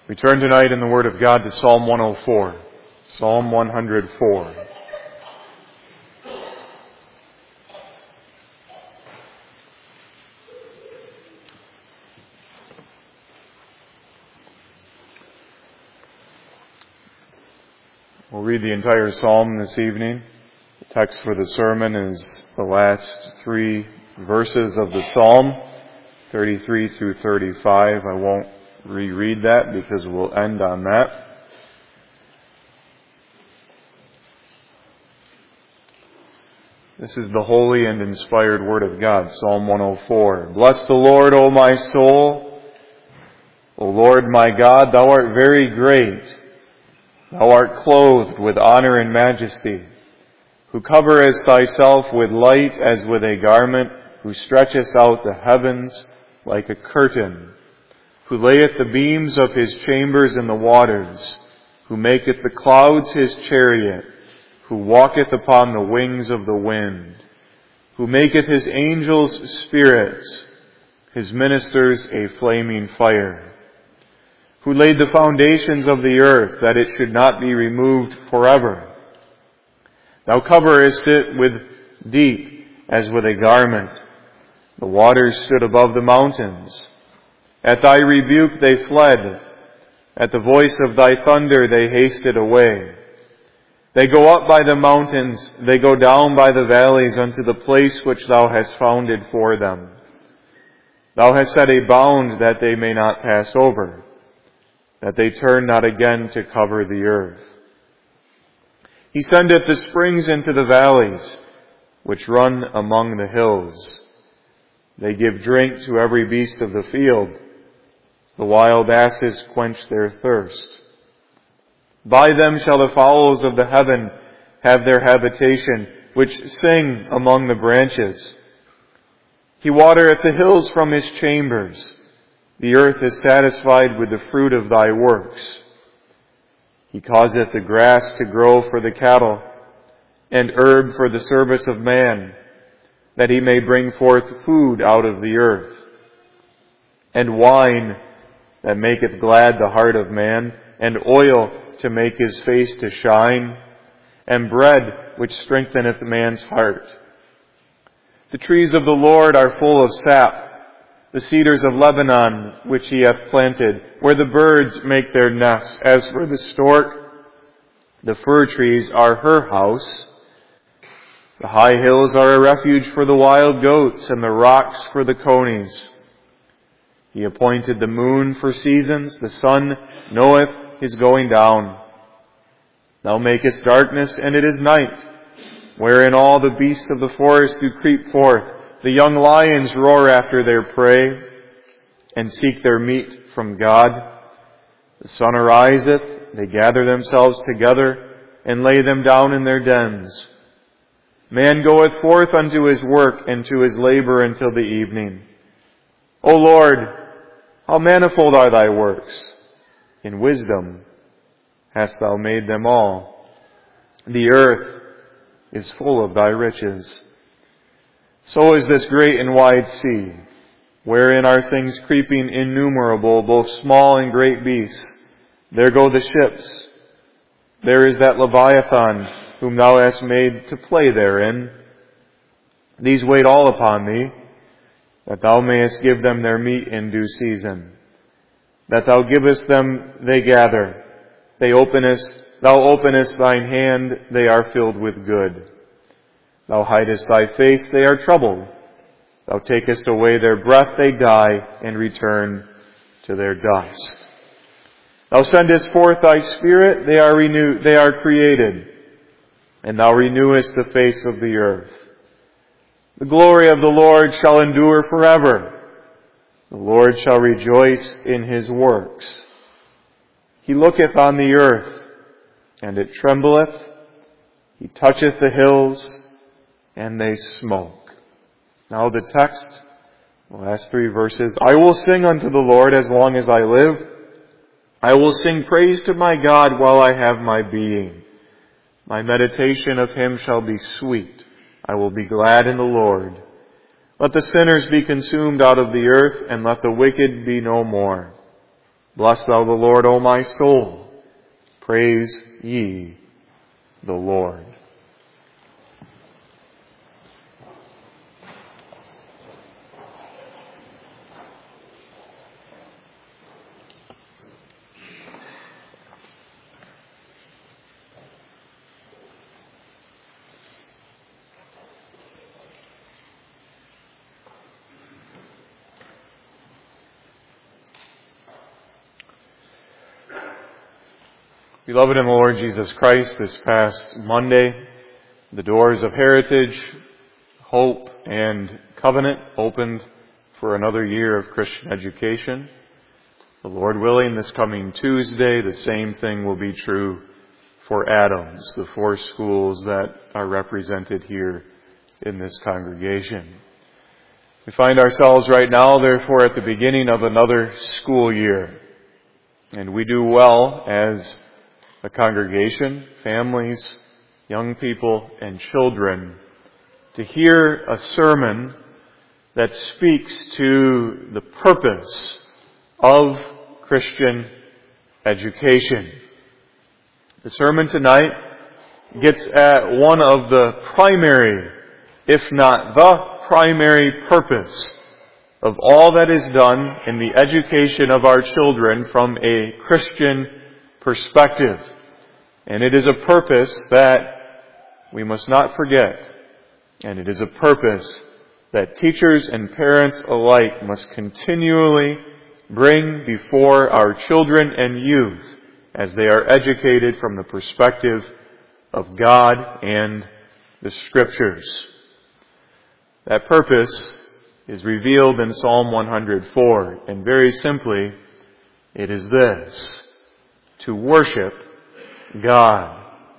We turn tonight in the Word of God to Psalm 104. Psalm 104. We'll read the entire psalm this evening. The text for the sermon is the last 3 verses of the psalm, 33 through 35. I won't reread that because we'll end on that. This is the holy and inspired Word of God, Psalm 104. Bless the Lord, O my soul. O Lord my God, Thou art very great. Thou art clothed with honor and majesty, who coverest Thyself with light as with a garment, who stretchest out the heavens like a curtain, who layeth the beams of His chambers in the waters, who maketh the clouds His chariot, who walketh upon the wings of the wind, who maketh His angels spirits, His ministers a flaming fire, who laid the foundations of the earth, that it should not be removed forever. Thou coverest it with deep as with a garment. The waters stood above the mountains. At Thy rebuke they fled. At the voice of Thy thunder they hasted away. They go up by the mountains, they go down by the valleys unto the place which Thou hast founded for them. Thou hast set a bound that they may not pass over, that they turn not again to cover the earth. He sendeth the springs into the valleys, which run among the hills. They give drink to every beast of the field. The wild asses quench their thirst. By them shall the fowls of the heaven have their habitation, which sing among the branches. He watereth the hills from His chambers. The earth is satisfied with the fruit of Thy works. He causeth the grass to grow for the cattle, and herb for the service of man, that he may bring forth food out of the earth, and wine that maketh glad the heart of man, and oil to make his face to shine, and bread which strengtheneth man's heart. The trees of the Lord are full of sap, the cedars of Lebanon, which He hath planted, where the birds make their nests. As for the stork, the fir trees are her house. The high hills are a refuge for the wild goats, and the rocks for the conies. He appointed the moon for seasons. The sun knoweth his going down. Thou makest darkness, and it is night, wherein all the beasts of the forest do creep forth. The young lions roar after their prey, and seek their meat from God. The sun ariseth, they gather themselves together, and lay them down in their dens. Man goeth forth unto his work, and to his labor until the evening. O Lord, how manifold are Thy works! In wisdom hast Thou made them all. The earth is full of Thy riches. So is this great and wide sea, wherein are things creeping innumerable, both small and great beasts. There go the ships. There is that Leviathan, whom Thou hast made to play therein. These wait all upon Thee, that Thou mayest give them their meat in due season. That Thou givest them, they gather. Thou openest Thine hand, they are filled with good. Thou hidest Thy face, they are troubled. Thou takest away their breath, they die, and return to their dust. Thou sendest forth Thy Spirit, they are renewed, they are created, and Thou renewest the face of the earth. The glory of the Lord shall endure forever. The Lord shall rejoice in His works. He looketh on the earth, and it trembleth. He toucheth the hills, and they smoke. Now the text, the last 3 verses. I will sing unto the Lord as long as I live. I will sing praise to my God while I have my being. My meditation of Him shall be sweet. I will be glad in the Lord. Let the sinners be consumed out of the earth, and let the wicked be no more. Bless thou the Lord, O my soul. Praise ye the Lord. Beloved in the Lord Jesus Christ, this past Monday, the doors of Heritage, Hope, and Covenant opened for another year of Christian education. The Lord willing, this coming Tuesday, the same thing will be true for Adams, the 4 schools that are represented here in this congregation. We find ourselves right now, therefore, at the beginning of another school year. And we do well as a congregation, families, young people, and children, to hear a sermon that speaks to the purpose of Christian education. The sermon tonight gets at one of the primary, if not the primary purpose of all that is done in the education of our children from a Christian perspective. And it is a purpose that we must not forget. And it is a purpose that teachers and parents alike must continually bring before our children and youth as they are educated from the perspective of God and the Scriptures. That purpose is revealed in Psalm 104. And very simply, it is this: to worship God.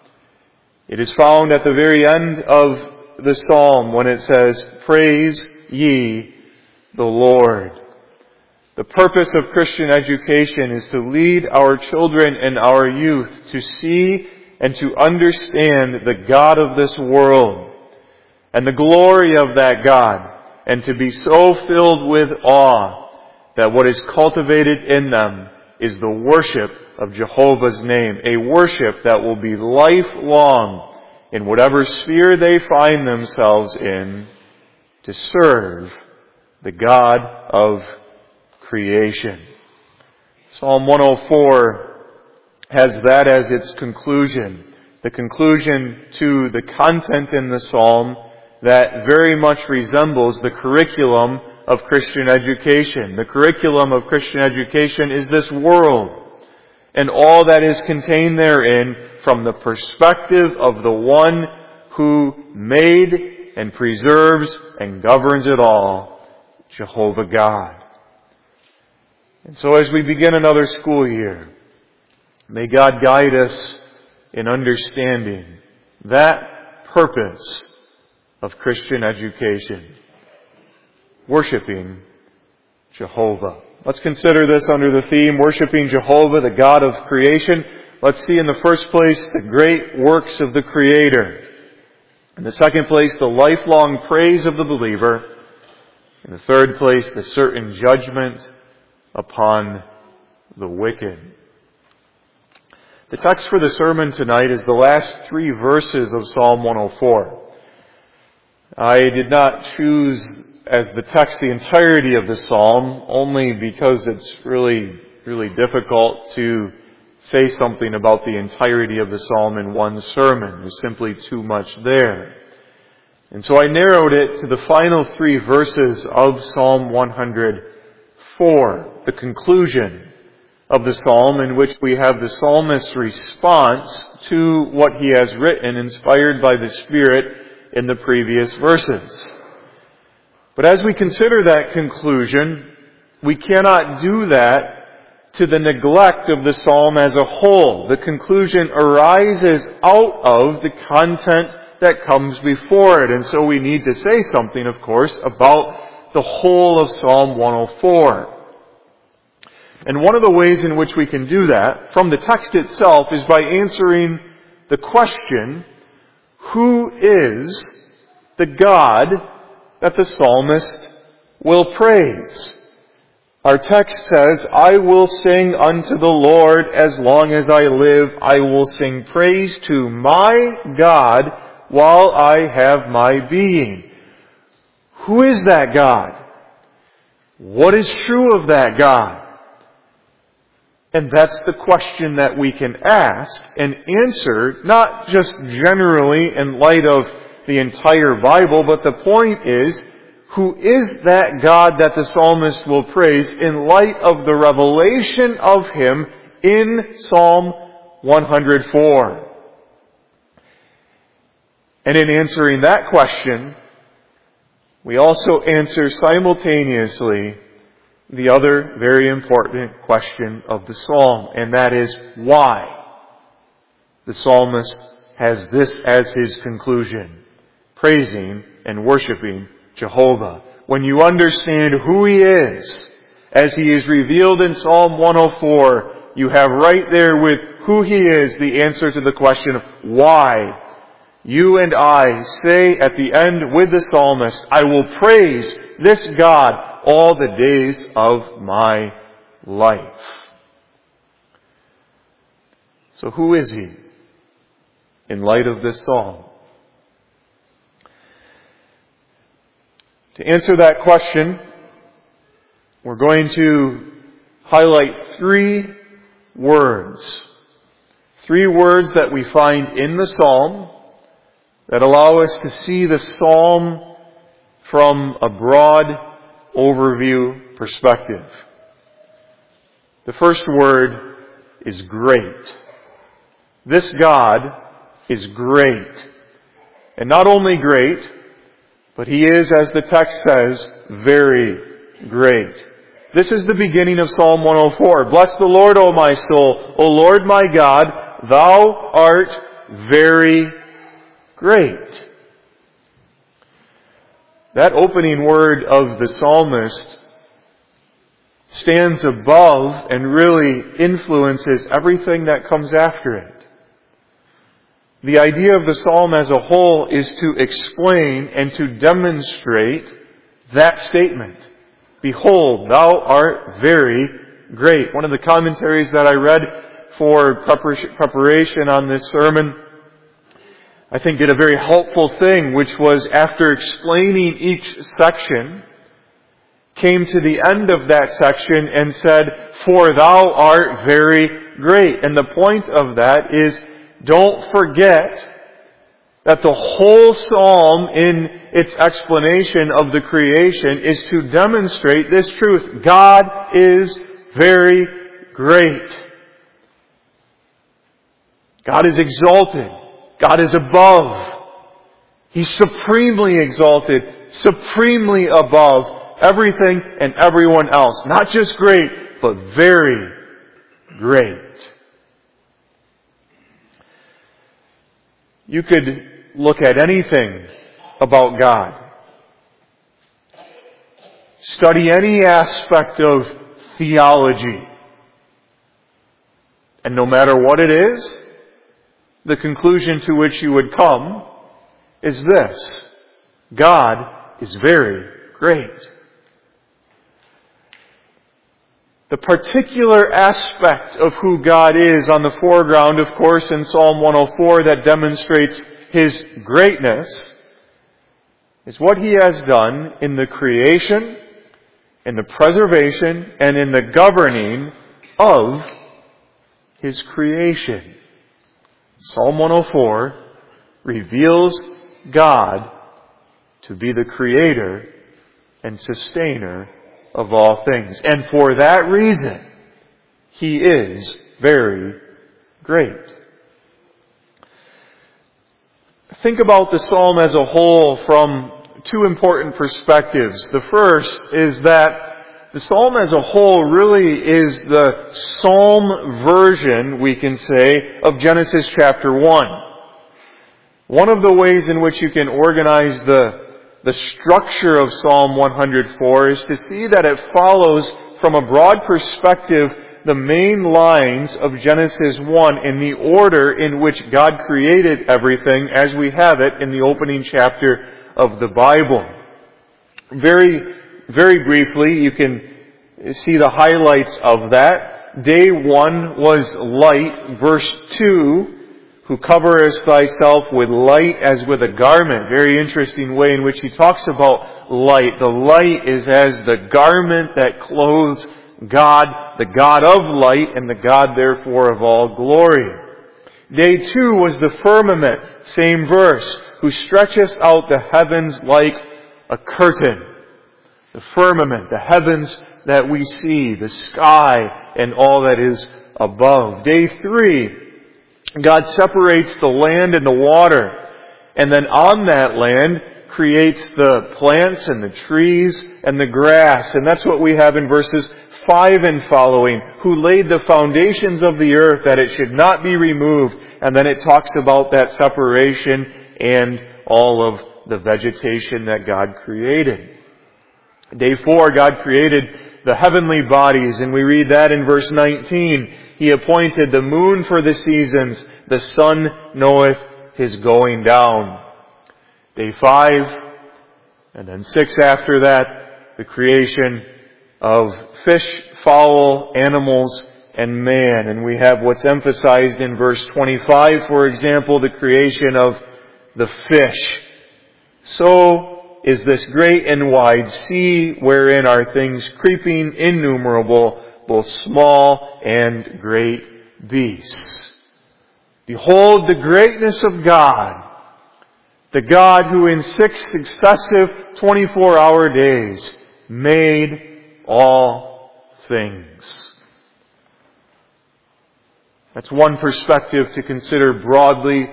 It is found at the very end of the psalm when it says, "Praise ye the Lord." The purpose of Christian education is to lead our children and our youth to see and to understand the God of this world and the glory of that God, and to be so filled with awe that what is cultivated in them is the worship of Jehovah's name, a worship that will be lifelong in whatever sphere they find themselves in, to serve the God of creation. Psalm 104 has that as its conclusion, the conclusion to the content in the psalm that very much resembles the curriculum of Christian education. The curriculum of Christian education is this world, and all that is contained therein from the perspective of the one who made and preserves and governs it all, Jehovah God. And so as we begin another school year, may God guide us in understanding that purpose of Christian education, worshiping Jehovah. Let's consider this under the theme, worshiping Jehovah, the God of creation. Let's see in the first place the great works of the Creator. In the second place, the lifelong praise of the believer. In the third place, the certain judgment upon the wicked. The text for the sermon tonight is the last 3 verses of Psalm 104. I did not choose as the text the entirety of the psalm, only because it's really difficult to say something about the entirety of the psalm in one sermon. There's simply too much there. And so I narrowed it to the final 3 verses of Psalm 104, the conclusion of the psalm, in which we have the psalmist's response to what he has written, inspired by the Spirit in the previous verses. But as we consider that conclusion, we cannot do that to the neglect of the psalm as a whole. The conclusion arises out of the content that comes before it. And so we need to say something, of course, about the whole of Psalm 104. And one of the ways in which we can do that from the text itself is by answering the question, who is the God that the psalmist will praise? Our text says, I will sing unto the Lord as long as I live. I will sing praise to my God while I have my being. Who is that God? What is true of that God? And that's the question that we can ask and answer, not just generally in light of the entire Bible, but the point is, who is that God that the psalmist will praise in light of the revelation of Him in Psalm 104? And in answering that question, we also answer simultaneously the other very important question of the psalm, and that is why. The psalmist has this as his conclusion: praising and worshiping Jehovah. When you understand who He is, as He is revealed in Psalm 104, you have right there with who He is the answer to the question of why. You and I say at the end with the psalmist, I will praise this God all the days of my life. So who is He in light of this psalm? To answer that question, we're going to highlight three words. Three words that we find in the psalm that allow us to see the psalm from a broad overview perspective. The first word is great. This God is great. And not only great, but He is, as the text says, very great. This is the beginning of Psalm 104. Bless the Lord, O my soul. O Lord my God, Thou art very great. That opening word of the psalmist stands above and really influences everything that comes after it. The idea of the psalm as a whole is to explain and to demonstrate that statement. Behold, Thou art very great. One of the commentaries that I read for preparation on this sermon, I think did a very helpful thing, which was after explaining each section, came to the end of that section and said, For Thou art very great. And the point of that is, don't forget that the whole psalm in its explanation of the creation is to demonstrate this truth. God is very great. God is exalted. God is above. He's supremely exalted, supremely above everything and everyone else. Not just great, but very great. You could look at anything about God. Study any aspect of theology. And no matter what it is, the conclusion to which you would come is this: God is very great. The particular aspect of who God is on the foreground, of course, in Psalm 104 that demonstrates His greatness is what He has done in the creation, in the preservation, and in the governing of His creation. Psalm 104 reveals God to be the creator and sustainer of all things. And for that reason, He is very great. Think about the psalm as a whole from two important perspectives. The first is that the psalm as a whole really is the psalm version, we can say, of Genesis chapter 1. One of the ways in which you can organize the structure of Psalm 104 is to see that it follows from a broad perspective the main lines of Genesis 1 in the order in which God created everything as we have it in the opening chapter of the Bible. Very briefly, you can see the highlights of that. Day 1 was light. Verse 2, who coverest thyself with light as with a garment. Very interesting way in which he talks about light. The light is as the garment that clothes God, the God of light, and the God therefore of all glory. Day 2 was the firmament, same verse, who stretcheth out the heavens like a curtain. The firmament, the heavens that we see, the sky, and all that is above. Day 3, God separates the land and the water, and then on that land creates the plants and the trees and the grass. And that's what we have in verses 5 and following, who laid the foundations of the earth that it should not be removed. And then it talks about that separation and all of the vegetation that God created. Day 4, God created the heavenly bodies, and we read that in verse 19. He appointed the moon for the seasons, the sun knoweth his going down. Day 5, and then 6 after that, the creation of fish, fowl, animals, and man. And we have what's emphasized in verse 25, for example, the creation of the fish. So is this great and wide sea, wherein are things creeping innumerable, both small and great beasts. Behold the greatness of God, the God who in 6 successive 24-hour days made all things. That's one perspective to consider broadly.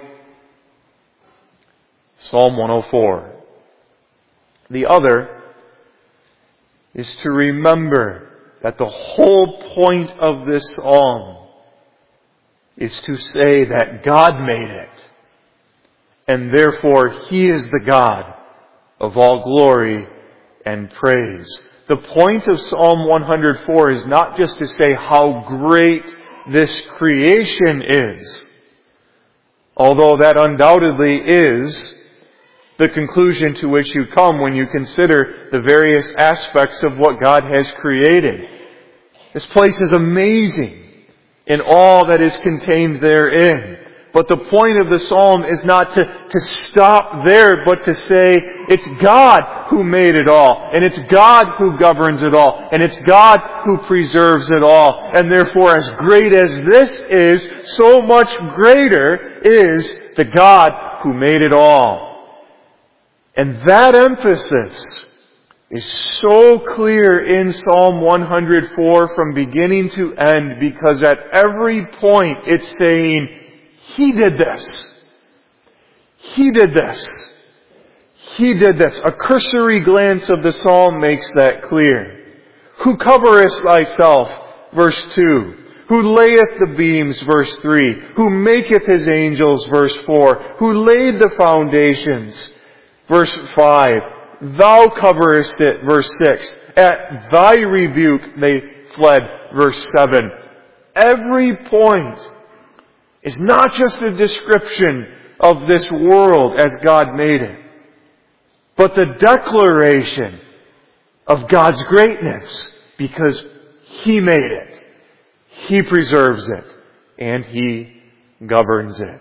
Psalm 104. The other is to remember that the whole point of this psalm is to say that God made it, and therefore He is the God of all glory and praise. The point of Psalm 104 is not just to say how great this creation is, although that undoubtedly is the conclusion to which you come when you consider the various aspects of what God has created. This place is amazing in all that is contained therein. But the point of the psalm is not to stop there, but to say it's God who made it all, and it's God who governs it all, and it's God who preserves it all. And therefore, as great as this is, so much greater is the God who made it all. And that emphasis is so clear in Psalm 104 from beginning to end, because at every point it's saying, He did this. He did this. He did this. A cursory glance of the psalm makes that clear. Who coverest thyself, verse 2. Who layeth the beams, verse 3. Who maketh his angels, verse 4. Who laid the foundations, verse 5, thou coverest it, verse 6. At thy rebuke they fled, verse 7. Every point is not just a description of this world as God made it, but the declaration of God's greatness, because He made it, He preserves it, and He governs it.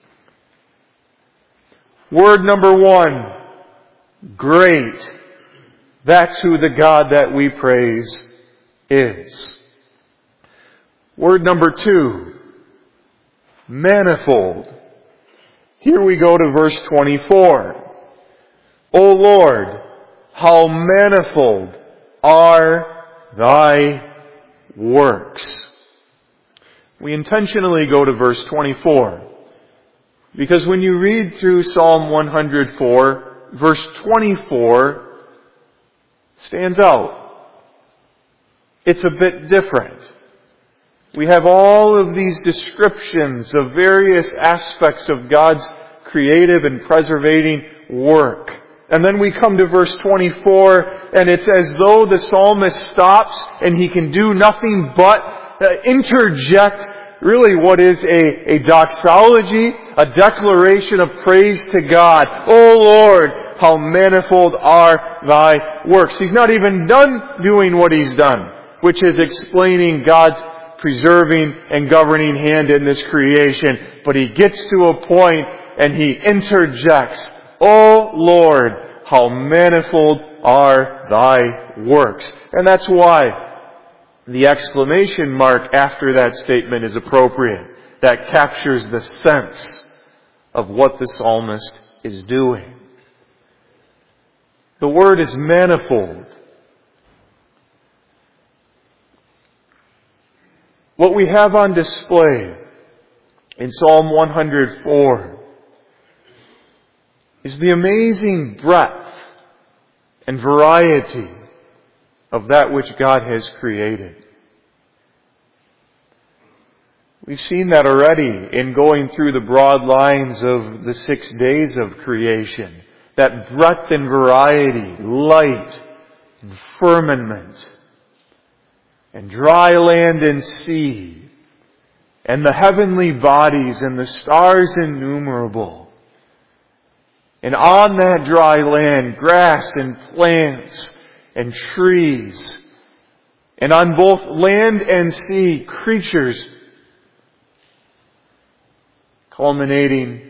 Word number 1, great. That's who the God that we praise is. Word number 2, manifold. Here we go to verse 24. O Lord, how manifold are thy works. We intentionally go to verse 24. Because when you read through Psalm 104, verse 24 stands out. It's a bit different. We have all of these descriptions of various aspects of God's creative and preservating work. And then we come to verse 24, and it's as though the psalmist stops and he can do nothing but interject really what is a doxology, a declaration of praise to God. O Lord, how manifold are thy works. He's not even done doing what he's done. which is explaining God's preserving and governing hand in this creation. But he gets to a point and he interjects, "O Lord, how manifold are thy works." And that's why the exclamation mark after that statement is appropriate. That captures the sense of what the psalmist is doing. The word is manifold. What we have on display in Psalm 104 is the amazing breadth and variety of that which God has created. We've seen that already in going through the broad lines of the 6 days of creation. That breadth and variety, light, and firmament, and dry land and sea, and the heavenly bodies and the stars innumerable. And on that dry land, grass and plants and trees. And on both land and sea, creatures, culminating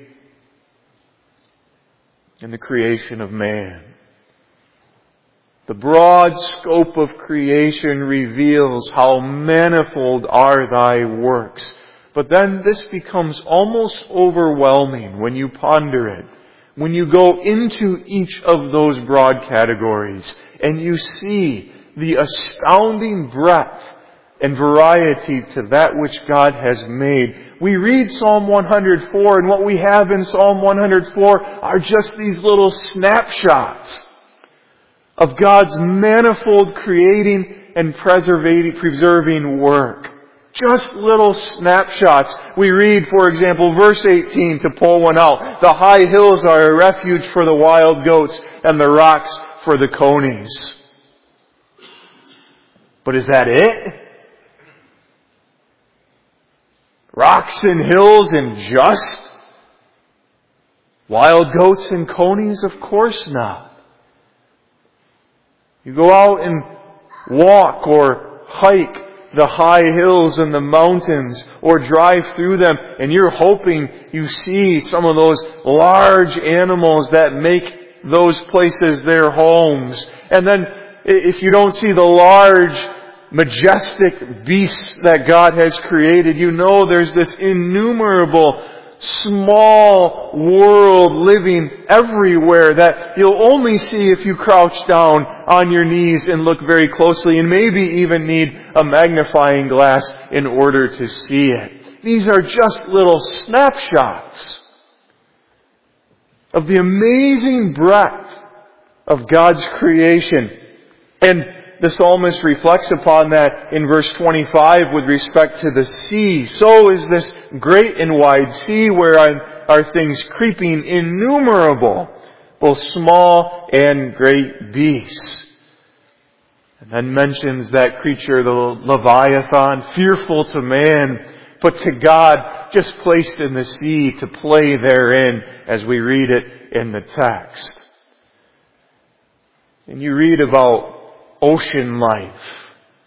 in the creation of man. The broad scope of creation reveals how manifold are thy works. But then this becomes almost overwhelming when you ponder it. When you go into each of those broad categories and you see the astounding breadth and variety to that which God has made. We read Psalm 104, and what we have in Psalm 104 are just these little snapshots of God's manifold creating and preserving work. Just little snapshots. We read, for example, verse 18 to pull one out. The high hills are a refuge for the wild goats and the rocks for the conies. But is that it? Rocks and hills and just wild goats and conies? Of course not. You go out and walk or hike the high hills and the mountains or drive through them and you're hoping you see some of those large animals that make those places their homes. And then if you don't see the large, majestic beasts that God has created, you know there's this innumerable small world living everywhere that you'll only see if you crouch down on your knees and look very closely and maybe even need a magnifying glass in order to see it. These are just little snapshots of the amazing breadth of God's creation. And the psalmist reflects upon that in verse 25 with respect to the sea. So is this great and wide sea wherein are things creeping innumerable, both small and great beasts. And then mentions that creature, the Leviathan, fearful to man, but to God just placed in the sea to play therein, as we read it in the text. And you read about ocean life.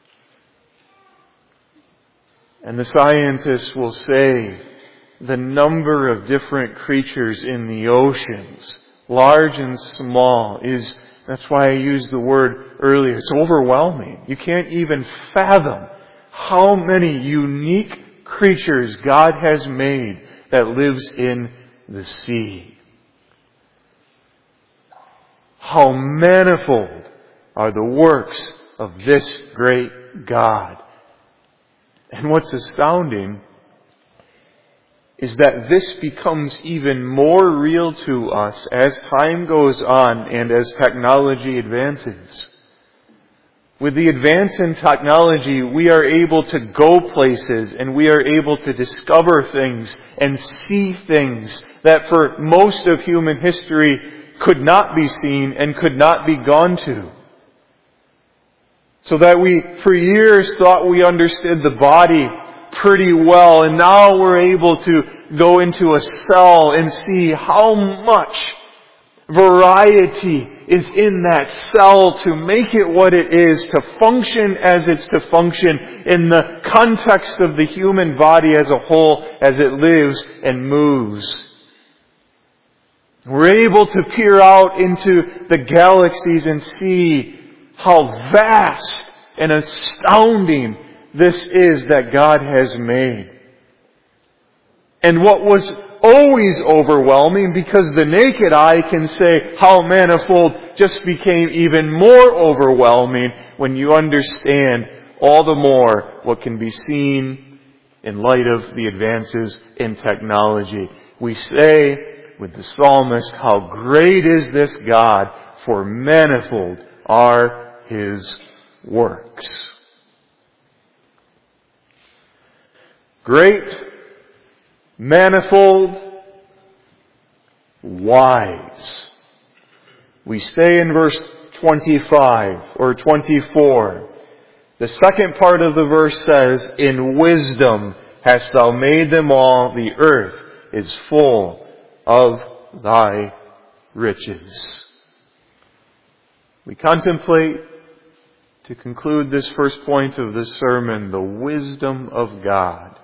And the scientists will say the number of different creatures in the oceans, large and small, that's why I used the word earlier, it's overwhelming. You can't even fathom how many unique creatures God has made that lives in the sea. How manifold are the works of this great God. And what's astounding is that this becomes even more real to us as time goes on and as technology advances. With the advance in technology, we are able to go places and we are able to discover things and see things that for most of human history could not be seen and could not be gone to. So that we, for years, thought we understood the body pretty well, and now we're able to go into a cell and see how much variety is in that cell to make it what it is, to function as it's to function in the context of the human body as a whole, as it lives and moves. We're able to peer out into the galaxies and see how vast and astounding this is that God has made. And what was always overwhelming, because the naked eye can say how manifold, just became even more overwhelming when you understand all the more what can be seen in light of the advances in technology. We say with the psalmist, how great is this God, for manifold are His works. Great, manifold, wise. We stay in verse 25 or 24. The second part of the verse says, in wisdom hast thou made them all, the earth is full of thy riches. We contemplate, to conclude this first point of this sermon, the wisdom of God.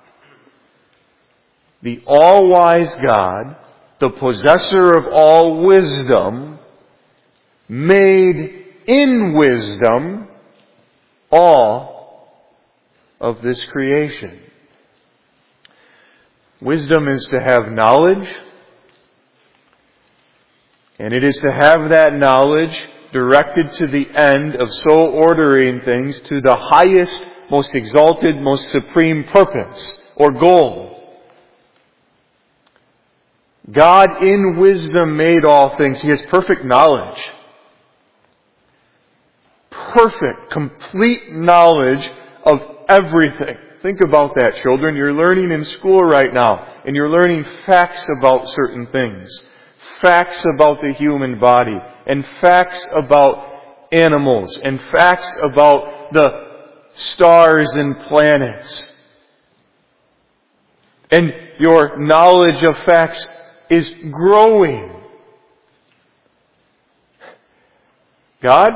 The all-wise God, the possessor of all wisdom, made in wisdom all of this creation. Wisdom is to have knowledge, and it is to have that knowledge directed to the end of so ordering things to the highest, most exalted, most supreme purpose or goal. God in wisdom made all things. He has perfect knowledge. Perfect, complete knowledge of everything. Think about that, children. You're learning in school right now, and you're learning facts about certain things. Facts about the human body, and facts about animals, and facts about the stars and planets. And your knowledge of facts is growing. God,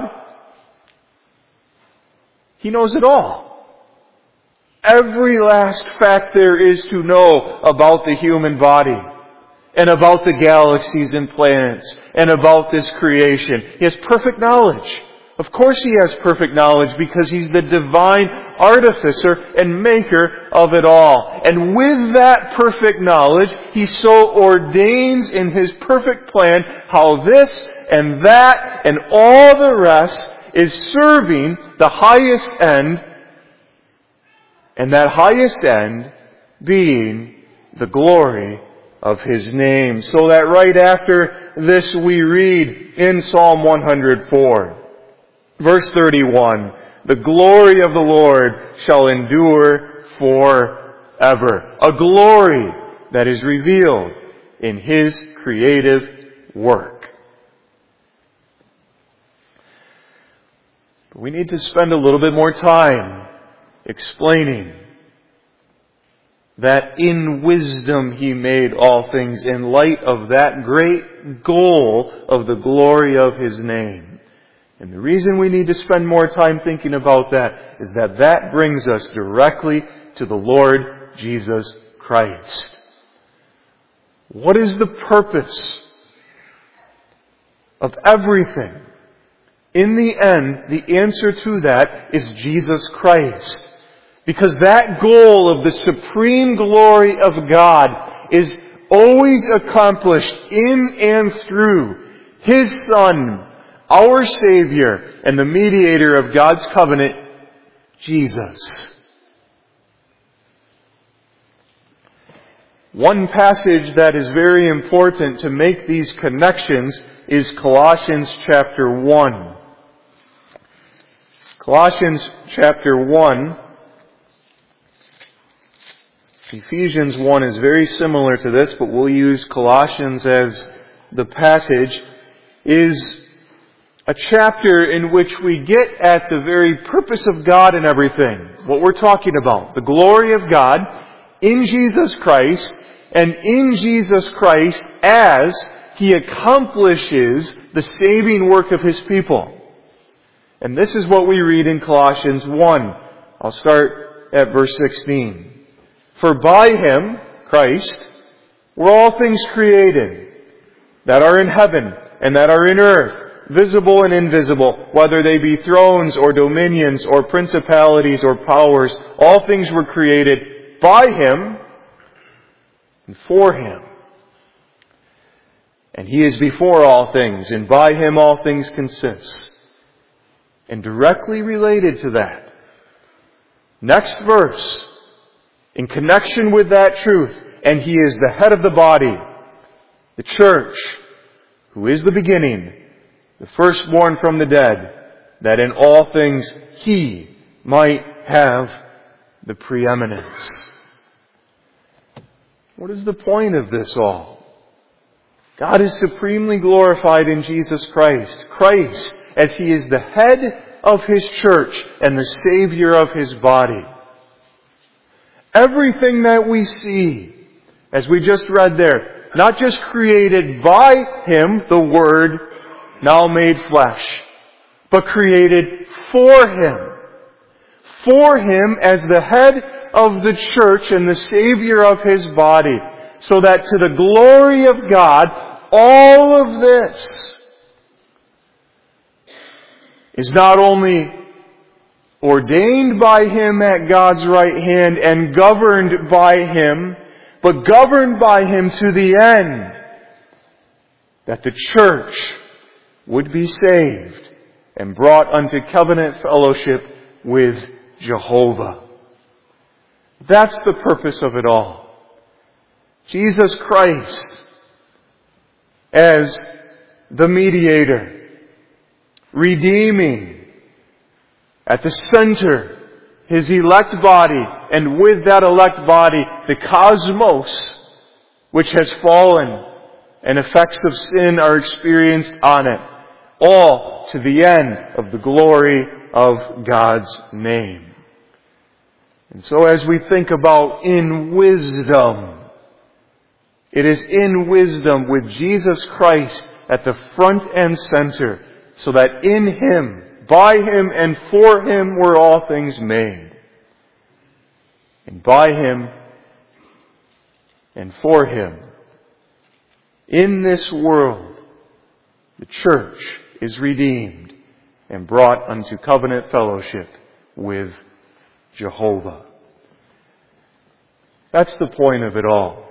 He knows it all. Every last fact there is to know about the human body, and about the galaxies and planets, and about this creation. He has perfect knowledge. Of course He has perfect knowledge, because He's the divine artificer and maker of it all. And with that perfect knowledge, He so ordains in His perfect plan how this and that and all the rest is serving the highest end, and that highest end being the glory of His name. So that right after this we read in Psalm 104, verse 31, the glory of the Lord shall endure forever. A glory that is revealed in His creative work. We need to spend a little bit more time explaining that in wisdom He made all things in light of that great goal of the glory of His name. And the reason we need to spend more time thinking about that is that that brings us directly to the Lord Jesus Christ. What is the purpose of everything? In the end, the answer to that is Jesus Christ. Because that goal of the supreme glory of God is always accomplished in and through His Son, our Savior, and the mediator of God's covenant, Jesus. One passage that is very important to make these connections is Colossians chapter 1. Colossians chapter 1. Ephesians 1 is very similar to this, but we'll use Colossians as the passage, is a chapter in which we get at the very purpose of God in everything. What we're talking about. The glory of God in Jesus Christ, and in Jesus Christ as He accomplishes the saving work of His people. And this is what we read in Colossians 1. I'll start at verse 16. For by Him, Christ, were all things created, that are in heaven and that are in earth, visible and invisible, whether they be thrones or dominions or principalities or powers. All things were created by Him and for Him. And He is before all things, and by Him all things consist. And directly related to that, next verse, in connection with that truth, and He is the head of the body, the church, who is the beginning, the firstborn from the dead, that in all things He might have the preeminence. What is the point of this all? God is supremely glorified in Jesus Christ. Christ, as He is the head of His church and the Savior of His body. Everything that we see, as we just read there, not just created by Him, the Word, now made flesh, but created for Him. For Him as the head of the church and the Savior of His body. So that to the glory of God, all of this is not only ordained by Him at God's right hand and governed by Him, but governed by Him to the end that the church would be saved and brought unto covenant fellowship with Jehovah. That's the purpose of it all. Jesus Christ as the mediator, redeeming at the center His elect body, and with that elect body, the cosmos, which has fallen and effects of sin are experienced on it, all to the end of the glory of God's name. And so as we think about in wisdom, it is in wisdom with Jesus Christ at the front and center, so that in Him, by Him, and for Him were all things made. And by Him and for Him, in this world, the church is redeemed and brought unto covenant fellowship with Jehovah. That's the point of it all.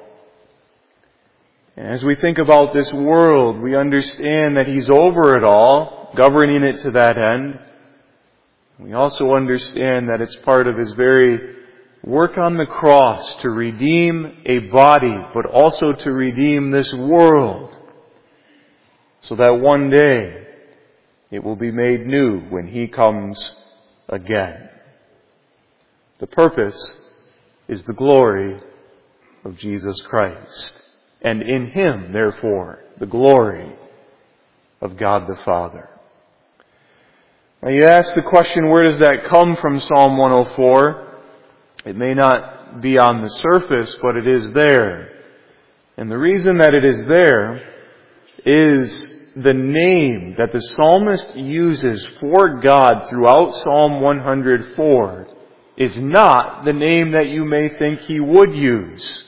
And as we think about this world, we understand that He's over it all, governing it to that end. We also understand that it's part of His very work on the cross to redeem a body, but also to redeem this world, so that one day it will be made new when He comes again. The purpose is the glory of Jesus Christ. And in Him, therefore, the glory of God the Father. Now you ask the question, where does that come from, Psalm 104? It may not be on the surface, but it is there. And the reason that it is there is the name that the psalmist uses for God throughout Psalm 104 is not the name that you may think he would use.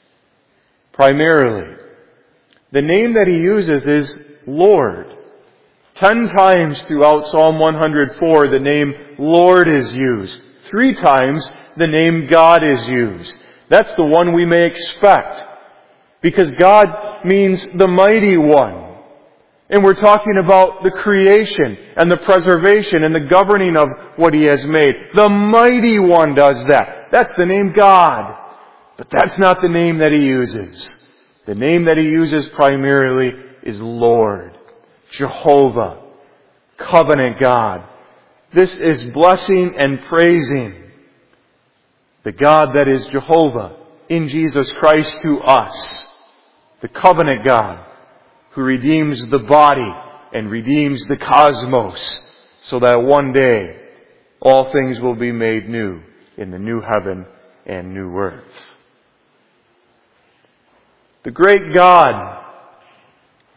Primarily, the name that he uses is Lord. 10 times throughout Psalm 104, the name Lord is used. 3 times, the name God is used. That's the one we may expect, because God means the mighty one. And we're talking about the creation and the preservation and the governing of what He has made. The mighty one does that. That's the name God. But that's not the name that He uses. The name that He uses primarily is Lord, Jehovah, Covenant God. This is blessing and praising the God that is Jehovah in Jesus Christ to us, the Covenant God who redeems the body and redeems the cosmos, so that one day all things will be made new in the new heaven and new earth. The great God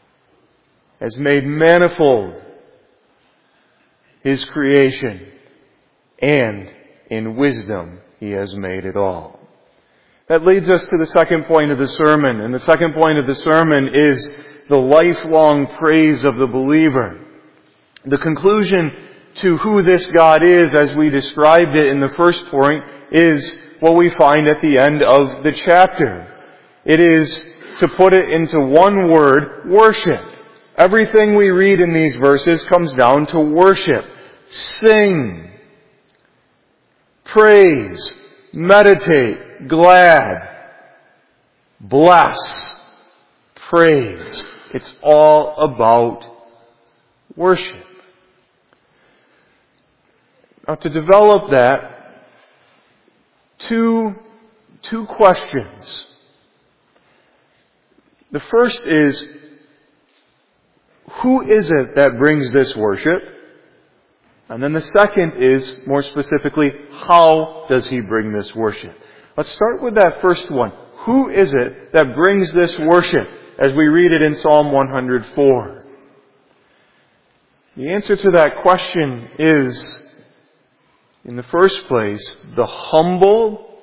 has made manifold His creation, and in wisdom He has made it all. That leads us to the second point of the sermon. And the second point of the sermon is the lifelong praise of the believer. The conclusion to who this God is, as we described it in the first point, is what we find at the end of the chapter. It is, to put it into one word, worship. Everything we read in these verses comes down to worship. Sing, praise, meditate, glad, bless, praise. It's all about worship. Now, to develop that, two questions. The first is, who is it that brings this worship? And then the second is, more specifically, how does He bring this worship? Let's start with that first one. Who is it that brings this worship, as we read it in Psalm 104? The answer to that question is, in the first place, the humble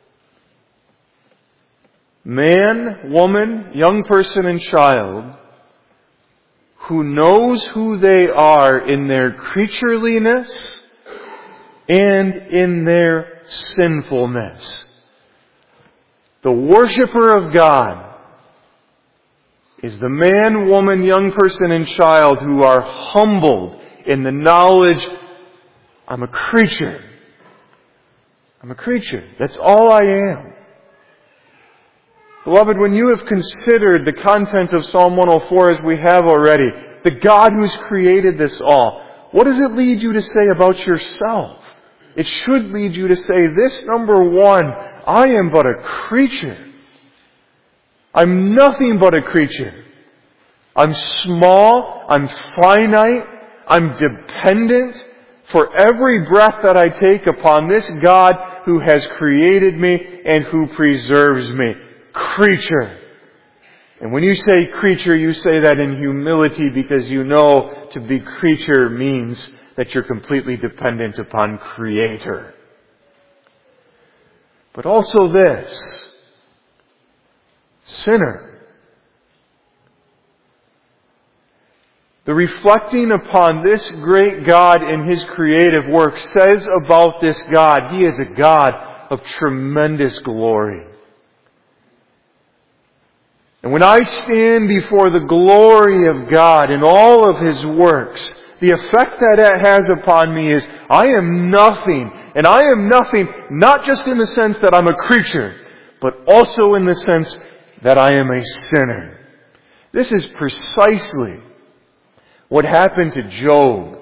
man, woman, young person, and child who knows who they are in their creatureliness and in their sinfulness. The worshiper of God is the man, woman, young person, and child who are humbled in the knowledge, I'm a creature. I'm a creature. That's all I am. Beloved, when you have considered the contents of Psalm 104 as we have already, the God who's created this all, what does it lead you to say about yourself? It should lead you to say this, number one, I am but a creature. I'm nothing but a creature. I'm small, I'm finite, I'm dependent for every breath that I take upon this God who has created me and who preserves me. Creature. And when you say creature, you say that in humility because you know to be creature means that you're completely dependent upon Creator. But also this, sinner. The reflecting upon this great God in His creative work says about this God, He is a God of tremendous glory. And when I stand before the glory of God in all of His works, the effect that it has upon me is I am nothing. And I am nothing not just in the sense that I'm a creature, but also in the sense that I am a sinner. This is precisely what happened to Job.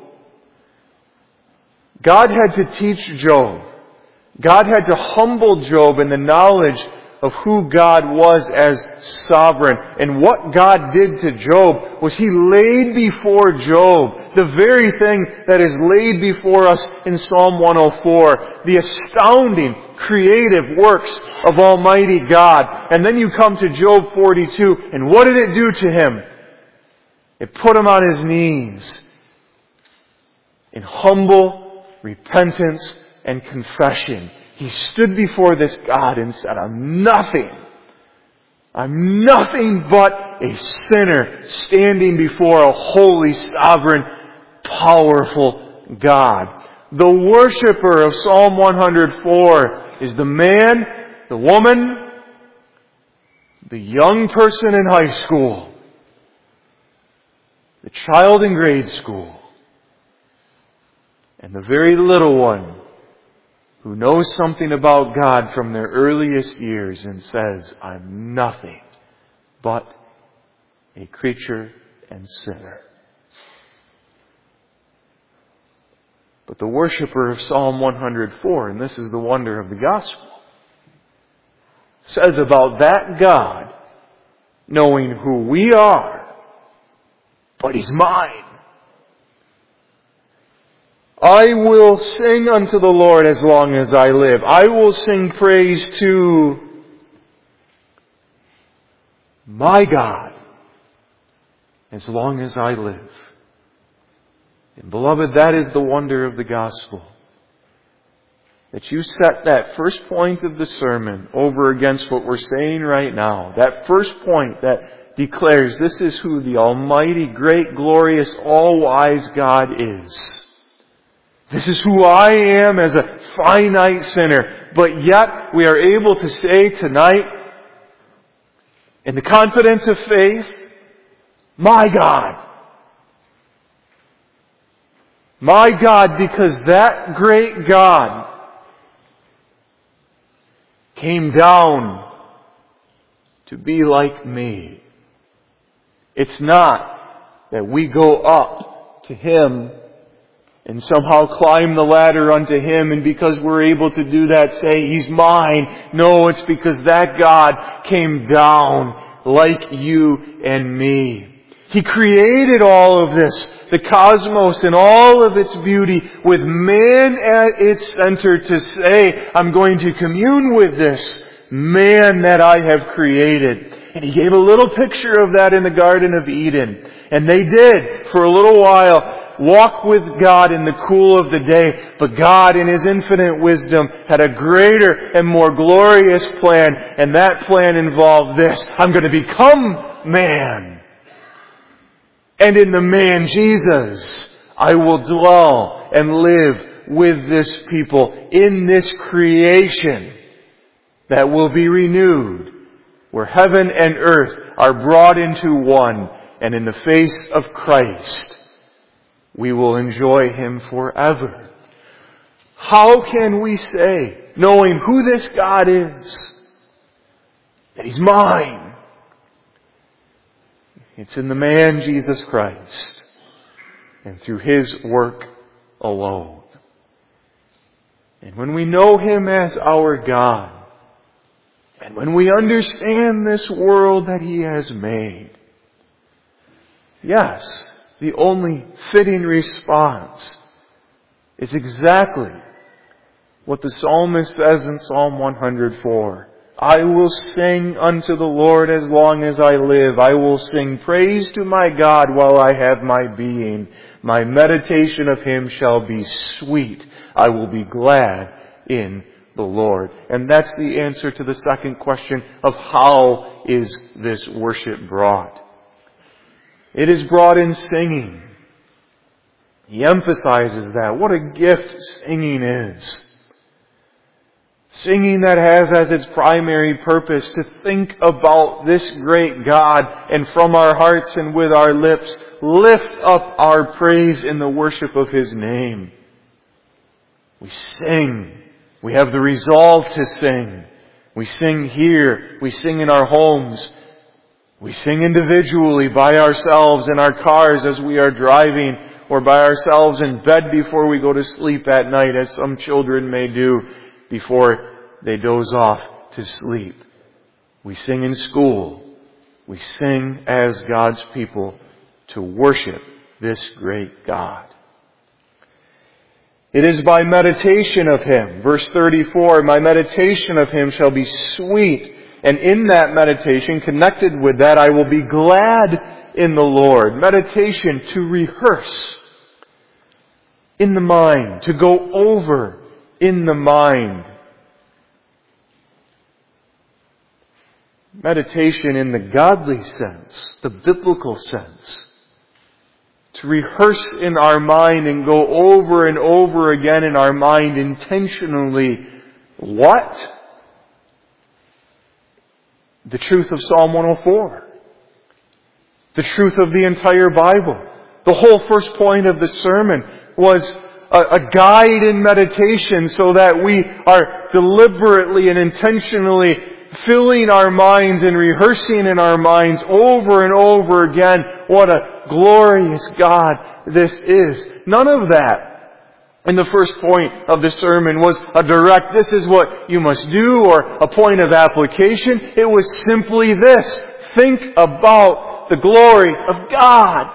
God had to teach Job. God had to humble Job in the knowledge of who God was as sovereign. And what God did to Job was He laid before Job the very thing that is laid before us in Psalm 104, the astounding creative works of Almighty God. And then you come to Job 42, and what did it do to him? It put him on his knees in humble repentance and confession. He stood before this God and said, I'm nothing. I'm nothing but a sinner standing before a holy, sovereign, powerful God. The worshiper of Psalm 104 is the man, the woman, the young person in high school, the child in grade school, and the very little one who knows something about God from their earliest years and says, I'm nothing but a creature and sinner. But the worshiper of Psalm 104, and this is the wonder of the gospel, says about that God, knowing who we are, but He's mine. I will sing unto the Lord as long as I live. I will sing praise to my God as long as I live. And beloved, that is the wonder of the gospel. That you set that first point of the sermon over against what we're saying right now. That first point that declares this is who the almighty, great, glorious, all-wise God is. This is who I am as a finite sinner. But yet we are able to say tonight, in the confidence of faith, my God. My God, because that great God came down to be like me. It's not that we go up to Him and somehow climb the ladder unto Him, and because we're able to do that, say, He's mine. No, it's because that God came down like you and me. He created all of this, the cosmos and all of its beauty, with man at its center to say, I'm going to commune with this man that I have created. And He gave a little picture of that in the Garden of Eden. And they did, for a little while, walk with God in the cool of the day. But God, in His infinite wisdom, had a greater and more glorious plan. And that plan involved this: I'm going to become man. And in the man Jesus, I will dwell and live with this people in this creation that will be renewed, where heaven and earth are brought into one, and in the face of Christ, we will enjoy Him forever. How can we say, knowing who this God is, that He's mine? It's in the man Jesus Christ and through His work alone. And when we know Him as our God, and when we understand this world that He has made, yes, the only fitting response is exactly what the psalmist says in Psalm 104. I will sing unto the Lord as long as I live. I will sing praise to my God while I have my being. My meditation of Him shall be sweet. I will be glad in the Lord. And that's the answer to the second question of how is this worship brought. It is brought in singing. He emphasizes that. What a gift singing is. Singing that has as its primary purpose to think about this great God, and from our hearts and with our lips lift up our praise in the worship of His name. We sing. We have the resolve to sing. We sing here. We sing in our homes. We sing individually by ourselves in our cars as we are driving, or by ourselves in bed before we go to sleep at night, as some children may do before they doze off to sleep. We sing in school. We sing as God's people to worship this great God. It is by meditation of Him. Verse 34, my meditation of Him shall be sweet. And in that meditation, connected with that, I will be glad in the Lord. Meditation, to rehearse in the mind, to go over in the mind. Meditation in the godly sense, the biblical sense. To rehearse in our mind and go over and over again in our mind intentionally. What? The truth of Psalm 104. The truth of the entire Bible. The whole first point of the sermon was a guide in meditation so that we are deliberately and intentionally filling our minds and rehearsing in our minds over and over again what a glorious God this is. None of that in the first point of the sermon was a direct, this is what you must do, or a point of application. It was simply this: think about the glory of God.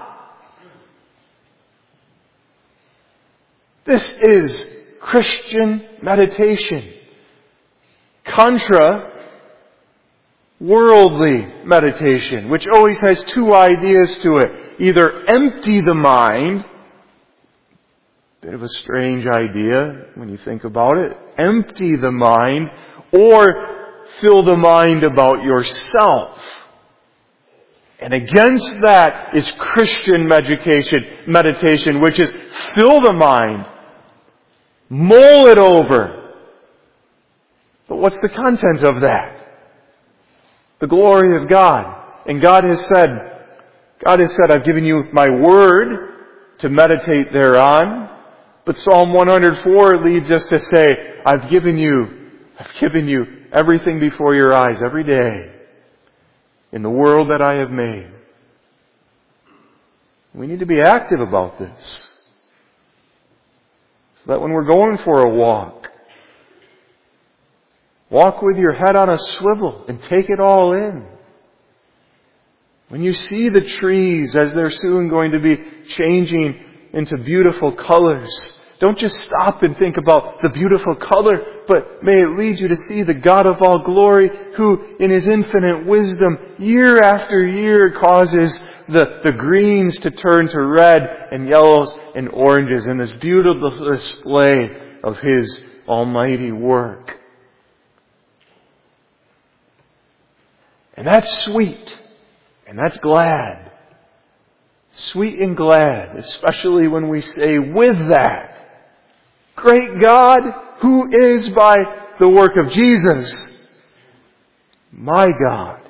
This is Christian meditation. Contra worldly meditation, which always has two ideas to it. Either empty the mind, bit of a strange idea when you think about it, empty the mind, or fill the mind about yourself. And against that is Christian meditation, which is fill the mind, mull it over. But what's the content of that? The glory of God. And God has said, I've given you my word to meditate thereon. But Psalm 104 leads us to say, I've given you everything before your eyes every day in the world that I have made. We need to be active about this. So that when we're going for a walk with your head on a swivel and take it all in. When you see the trees as they're soon going to be changing into beautiful colors, don't just stop and think about the beautiful color, but may it lead you to see the God of all glory who, in His infinite wisdom, year after year causes the greens to turn to red and yellows and oranges in this beautiful display of His almighty work. And that's sweet. And that's glad. Sweet and glad, especially when we say with that, great God, who is by the work of Jesus, my God.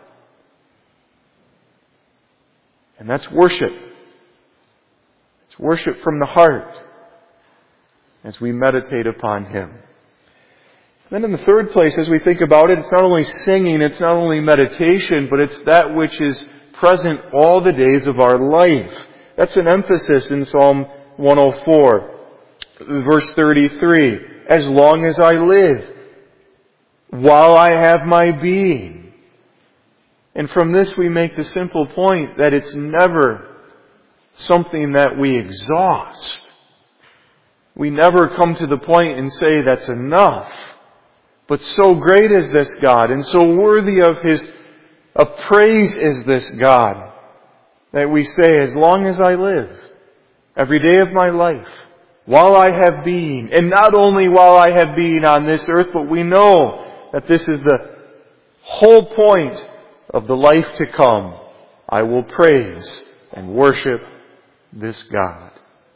And that's worship. It's worship from the heart as we meditate upon Him. Then in the third place, as we think about it, it's not only singing, it's not only meditation, but it's that which is present all the days of our life. That's an emphasis in Psalm 104, verse 33. As long as I live, while I have my being. And from this we make the simple point that it's never something that we exhaust. We never come to the point and say that's enough. But so great is this God, and so worthy of praise is this God, that we say, as long as I live, every day of my life, while I have being, and not only while I have being on this earth, but we know that this is the whole point of the life to come, I will praise and worship this God.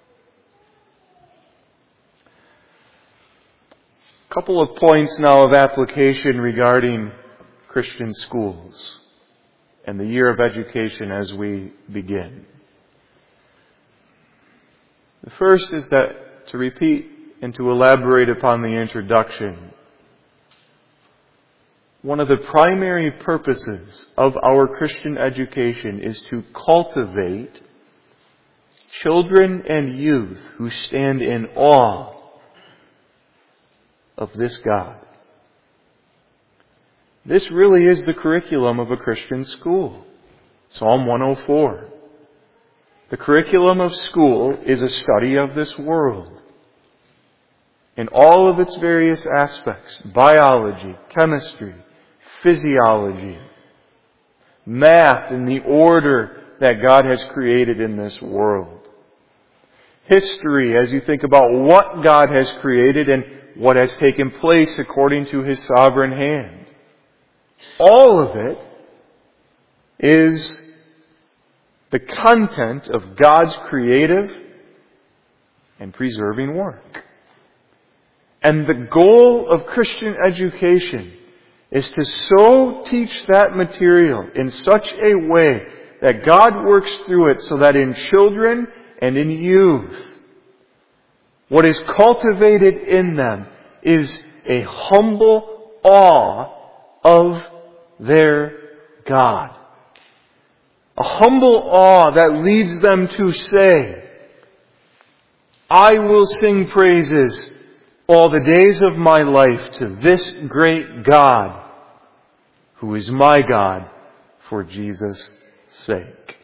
Couple of points now of application regarding Christian schools and the year of education as we begin. The first is that to repeat and to elaborate upon the introduction, one of the primary purposes of our Christian education is to cultivate children and youth who stand in awe of this God. This really is the curriculum of a Christian school. Psalm 104. The curriculum of school is a study of this world in all of its various aspects: biology, chemistry, physiology, math in the order that God has created in this world. History, as you think about what God has created and what has taken place according to His sovereign hand. All of it is the content of God's creative and preserving work. And the goal of Christian education is to so teach that material in such a way that God works through it so that in children and in youth, what is cultivated in them is a humble awe of their God. A humble awe that leads them to say, I will sing praises all the days of my life to this great God, who is my God for Jesus' sake.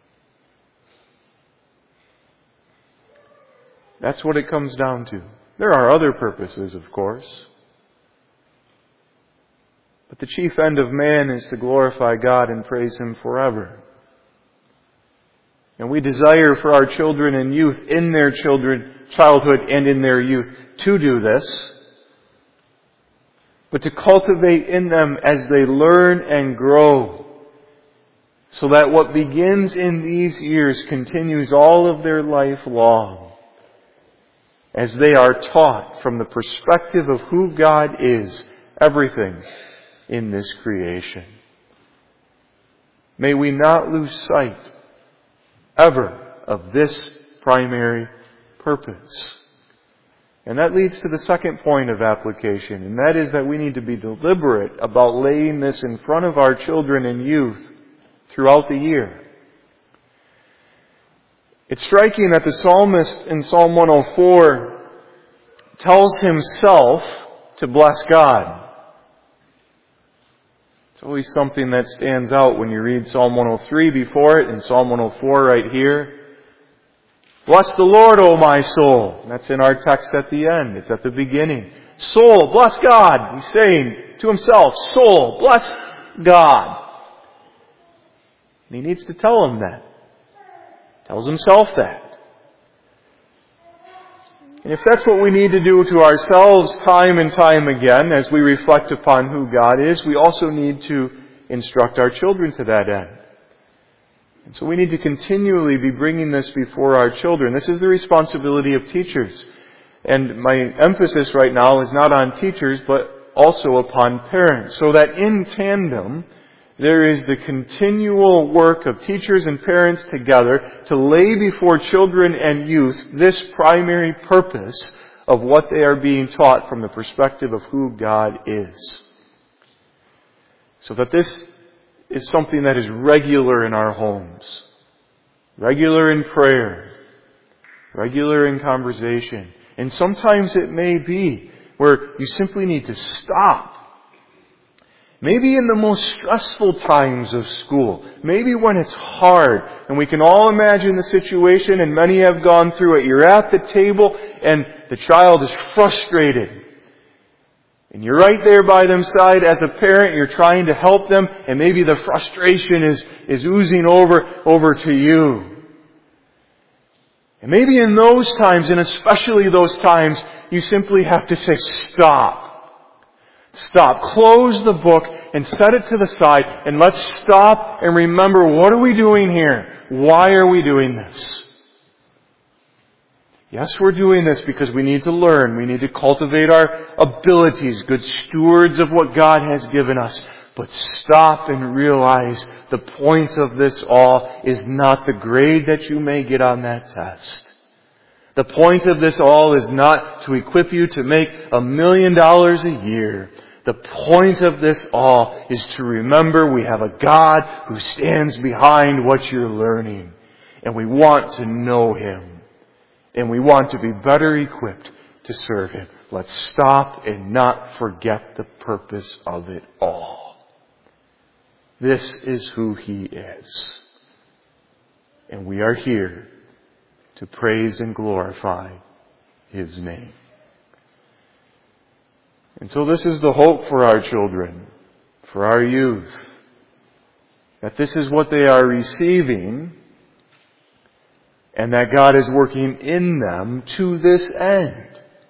That's what it comes down to. There are other purposes, of course. But the chief end of man is to glorify God and praise Him forever. And we desire for our children and youth in their childhood and in their youth to do this, but to cultivate in them as they learn and grow, so that what begins in these years continues all of their life long, as they are taught from the perspective of who God is, everything in this creation. May we not lose sight ever of this primary purpose. And that leads to the second point of application, and that is that we need to be deliberate about laying this in front of our children and youth throughout the year. It's striking that the psalmist in Psalm 104 tells himself to bless God. It's always something that stands out when you read Psalm 103 before it and Psalm 104 right here. Bless the Lord, O my soul. That's in our text at the end. It's at the beginning. Soul, bless God. He's saying to himself, soul, bless God. And he needs to tell him that. Tells himself that. And if that's what we need to do to ourselves time and time again as we reflect upon who God is, we also need to instruct our children to that end. And so we need to continually be bringing this before our children. This is the responsibility of teachers. And my emphasis right now is not on teachers, but also upon parents, so that in tandem, there is the continual work of teachers and parents together to lay before children and youth this primary purpose of what they are being taught from the perspective of who God is. So that this is something that is regular in our homes, regular in prayer, regular in conversation. And sometimes it may be where you simply need to stop. Maybe in the most stressful times of school. Maybe when it's hard. And we can all imagine the situation, and many have gone through it. You're at the table and the child is frustrated. And you're right there by them side as a parent. You're trying to help them. And maybe the frustration is oozing over to you. And maybe in those times, and especially those times, you simply have to say, stop. Stop. Close the book and set it to the side, and let's stop and remember, what are we doing here? Why are we doing this? Yes, we're doing this because we need to learn. We need to cultivate our abilities, good stewards of what God has given us. But stop and realize the point of this all is not the grade that you may get on that test. The point of this all is not to equip you to make $1 million a year. The point of this all is to remember we have a God who stands behind what you're learning. And we want to know Him. And we want to be better equipped to serve Him. Let's stop and not forget the purpose of it all. This is who He is. And we are here to praise and glorify His name. And so this is the hope for our children, for our youth, that this is what they are receiving, and that God is working in them to this end.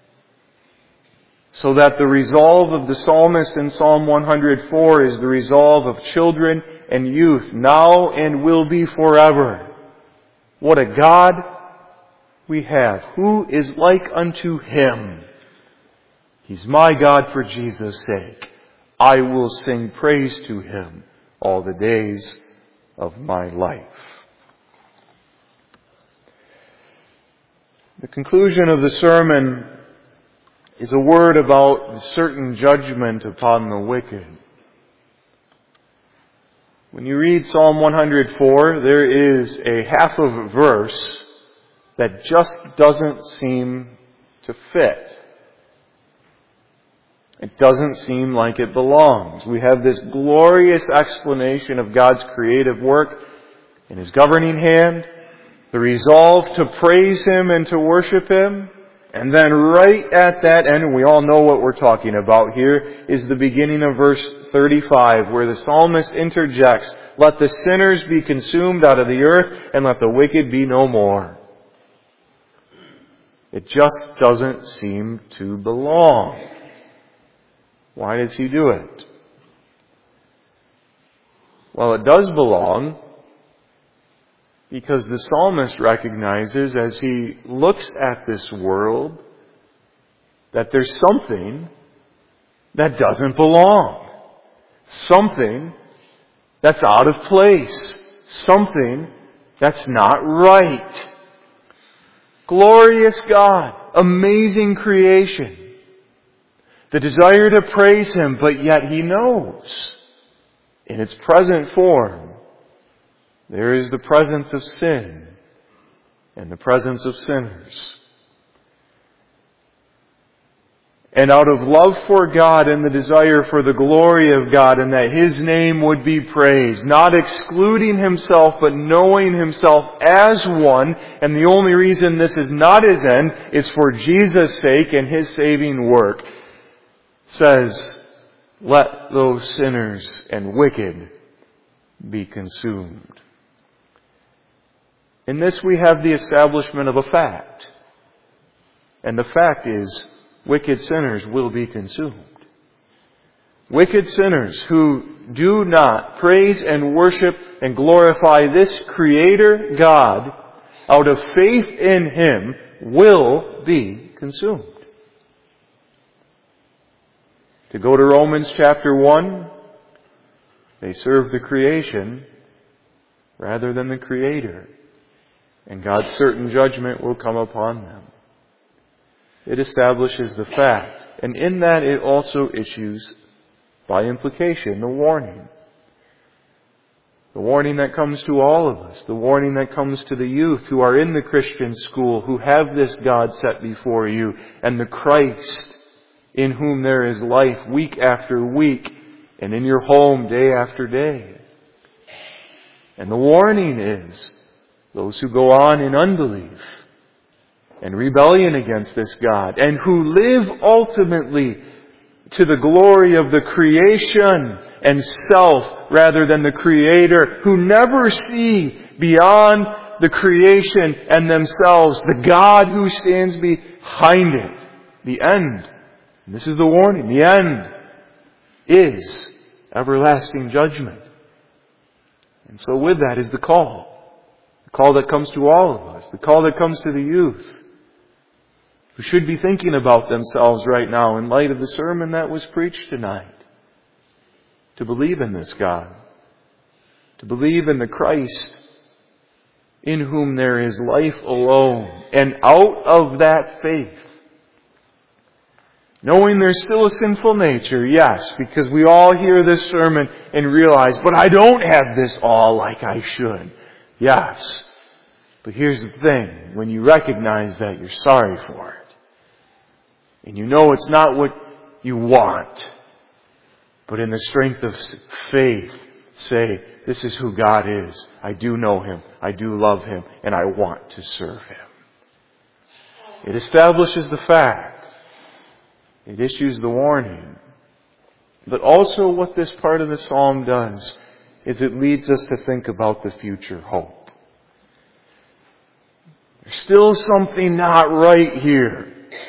So that the resolve of the psalmist in Psalm 104 is the resolve of children and youth, now and will be forever. What a God we have. Who is like unto Him? He's my God for Jesus' sake. I will sing praise to Him all the days of my life. The conclusion of the sermon is a word about certain judgment upon the wicked. When you read Psalm 104, there is a half of a verse that just doesn't seem to fit. It doesn't seem like it belongs. We have this glorious explanation of God's creative work in His governing hand, the resolve to praise Him and to worship Him, And then right at that end, and we all know what we're talking about here, is the beginning of verse 35, where the psalmist interjects, "Let the sinners be consumed out of the earth, and let the wicked be no more." It just doesn't seem to belong. Why does he do it? Well, it does belong because the psalmist recognizes as he looks at this world that there's something that doesn't belong. Something that's out of place. Something that's not right. Glorious God, amazing creation. The desire to praise Him, but yet He knows in its present form there is the presence of sin and the presence of sinners. And out of love for God and the desire for the glory of God and that His name would be praised, not excluding Himself but knowing Himself as one, and the only reason this is not His end is for Jesus' sake and His saving work, says, "Let those sinners and wicked be consumed." In this we have the establishment of a fact. And the fact is, wicked sinners will be consumed. Wicked sinners who do not praise and worship and glorify this Creator God out of faith in Him will be consumed. To go to Romans chapter 1, they serve the creation rather than the Creator, and God's certain judgment will come upon them. It establishes the fact, and in that it also issues, by implication, the warning. The warning that comes to all of us, the warning that comes to the youth who are in the Christian school, who have this God set before you, and the Christ in whom there is life week after week, and in your home day after day. And the warning is, those who go on in unbelief and rebellion against this God, and who live ultimately to the glory of the creation and self rather than the Creator, who never see beyond the creation and themselves the God who stands behind it. The end, and this is the warning, the end is everlasting judgment. And so with that is the call. The call that comes to all of us. The call that comes to the youth, who should be thinking about themselves right now in light of the sermon that was preached tonight. To believe in this God. To believe in the Christ in whom there is life alone. And out of that faith, knowing there's still a sinful nature, yes, because we all hear this sermon and realize, but I don't have this all like I should. Yes. But here's the thing. When you recognize that, you're sorry for it. And you know it's not what you want. But in the strength of faith, say, this is who God is. I do know Him. I do love Him. And I want to serve Him. It establishes the fact. It issues the warning. But also what this part of the psalm does is it leads us to think about the future hope. There's still something not right here.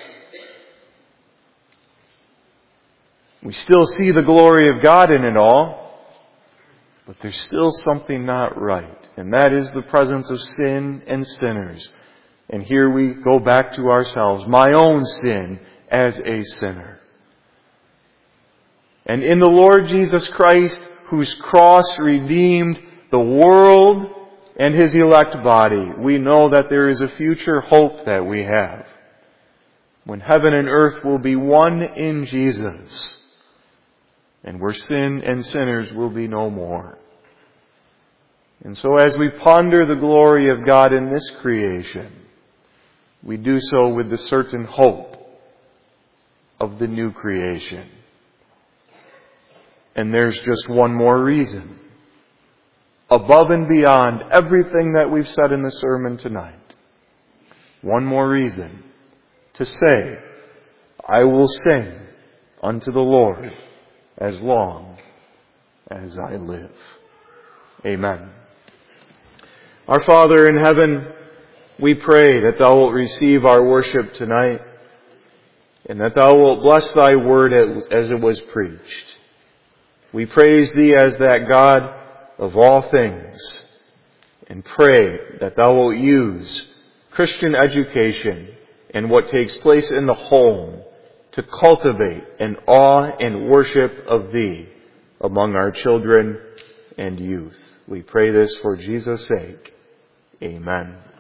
We still see the glory of God in it all, but there's still something not right, and that is the presence of sin and sinners. And here we go back to ourselves, my own sin as a sinner. And in the Lord Jesus Christ, whose cross redeemed the world and His elect body, we know that there is a future hope that we have, when heaven and earth will be one in Jesus, and where sin and sinners will be no more. And so as we ponder the glory of God in this creation, we do so with the certain hope of the new creation. And there's just one more reason, above and beyond everything that we've said in the sermon tonight. One more reason. to say, I will sing unto the Lord as long as I live. Amen. Our Father in heaven, we pray that Thou wilt receive our worship tonight, and that Thou wilt bless Thy word as it was preached. We praise Thee as that God of all things, and pray that Thou wilt use Christian education and what takes place in the home to cultivate an awe and worship of Thee among our children and youth. We pray this for Jesus' sake. Amen.